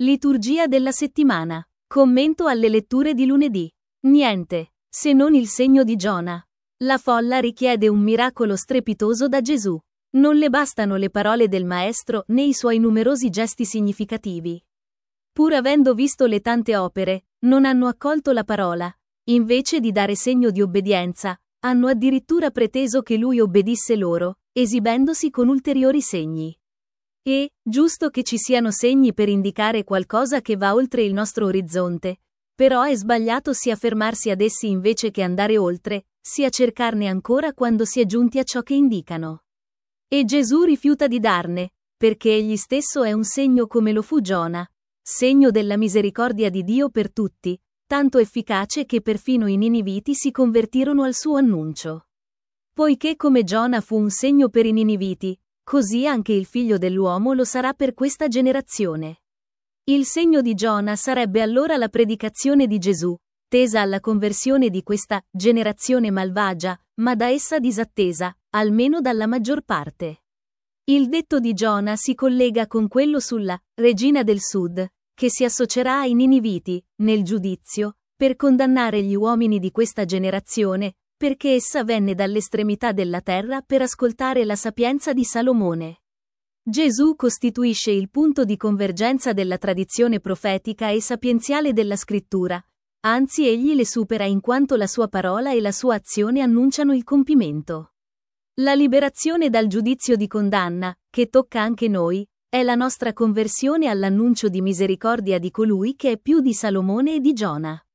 Liturgia della settimana. Commento alle letture di lunedì. Niente, se non il segno di Giona. La folla richiede un miracolo strepitoso da Gesù. Non le bastano le parole del Maestro né i suoi numerosi gesti significativi. Pur avendo visto le tante opere, non hanno accolto la parola. Invece di dare segno di obbedienza, hanno addirittura preteso che lui obbedisse loro, esibendosi con ulteriori segni. E, giusto che ci siano segni per indicare qualcosa che va oltre il nostro orizzonte, però è sbagliato sia fermarsi ad essi invece che andare oltre, sia cercarne ancora quando si è giunti a ciò che indicano. E Gesù rifiuta di darne, perché egli stesso è un segno come lo fu Giona, segno della misericordia di Dio per tutti, tanto efficace che perfino i niniviti si convertirono al suo annuncio. Poiché come Giona fu un segno per i niniviti, così anche il figlio dell'uomo lo sarà per questa generazione. Il segno di Giona sarebbe allora la predicazione di Gesù, tesa alla conversione di questa generazione malvagia, ma da essa disattesa, almeno dalla maggior parte. Il detto di Giona si collega con quello sulla regina del sud, che si associerà ai niniviti, nel giudizio, per condannare gli uomini di questa generazione, perché essa venne dall'estremità della terra per ascoltare la sapienza di Salomone. Gesù costituisce il punto di convergenza della tradizione profetica e sapienziale della scrittura, anzi egli le supera in quanto la sua parola e la sua azione annunciano il compimento. La liberazione dal giudizio di condanna, che tocca anche noi, è la nostra conversione all'annuncio di misericordia di colui che è più di Salomone e di Giona.